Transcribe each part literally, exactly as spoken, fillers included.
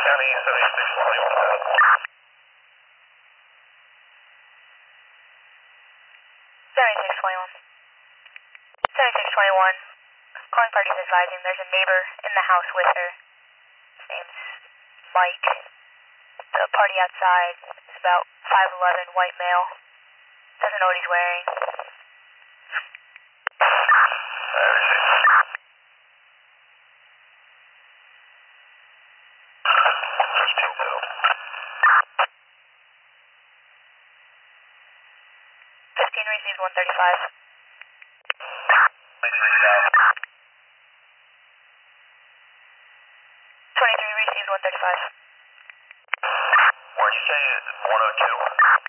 County seventy-six twenty-one. seventy-six twenty-one. seventy-six twenty-one. Calling parties advising there's a neighbor in the house with her. His name's Mike. The party outside is about five eleven, white male. Doesn't know what he's wearing. fifteen receives one thirty-five. twenty-three receives one thirty-five. What'd you say? one oh two?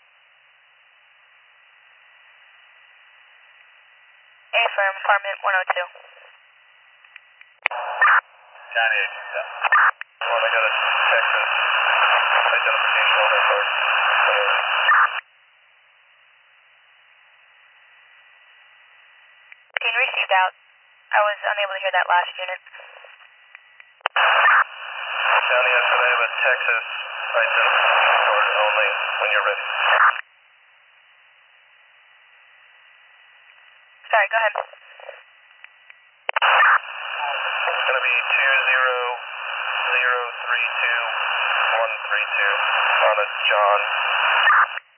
A firm, apartment one oh two. County agent, yeah. Well, I got a Texas identification on that card. fifteen received out. I was unable to hear that last unit. County, I said I have a Texas identification card only when you're ready. Sorry, go ahead. It's going to be two zero zero three two one three two on a John.